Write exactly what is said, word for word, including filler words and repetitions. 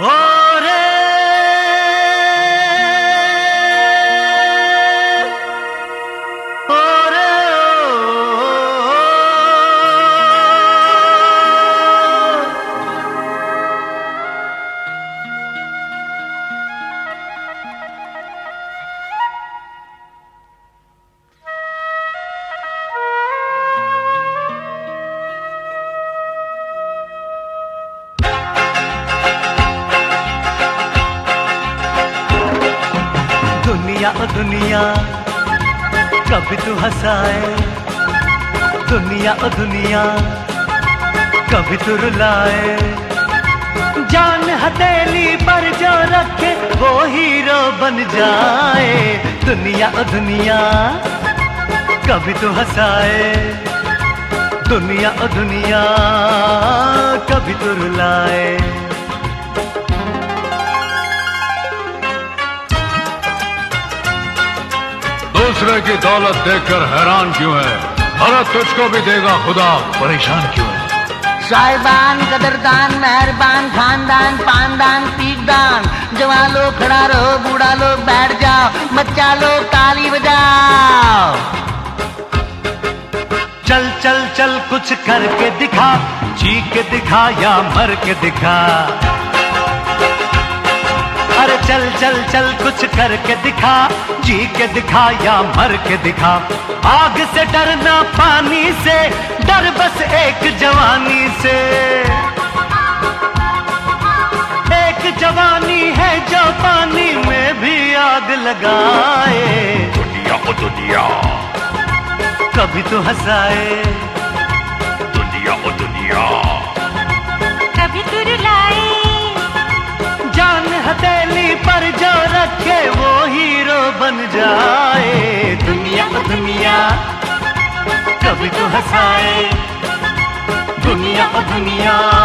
हो रे हो रे दुनिया ओ दुनिया कभी तू हंसाए, दुनिया ओ दुनिया कभी तू रुलाए। जान हथेली पर जो रखे वो हीरो बन जाए। दुनिया ओ दुनिया कभी तू हंसाए, दुनिया ओ दुनिया कभी तू रुलाए। दूसरे की दौलत देखकर हैरान क्यों है? अरे तुझको भी देगा खुदा, परेशान क्यों है? साहिबान, कदरदान, मेहरबान, खानदान, पानदान, पीकदान, जवान लोग खड़ा रहो, बूढ़ा लोग बैठ जाओ, बच्चा लोग ताली बजाओ। चल चल चल कुछ करके दिखा, चीख के दिखा या मर के दिखा। अरे चल चल चल कुछ करके दिखा, जी के दिखा या मर के दिखा। आग से डरना, पानी से डर बस एक जवानी से। एक जवानी है जो पानी में भी आग लगाए। दुनिया ओ दुनिया कभी तो हंसाए, दुनिया ओ दुनिया कभी तू रुलाए। जान हथेली पर जो रखे वो हीरो बन जाए। दुनिया ओ दुनिया कभी तो हंसाए, दुनिया ओ दुनिया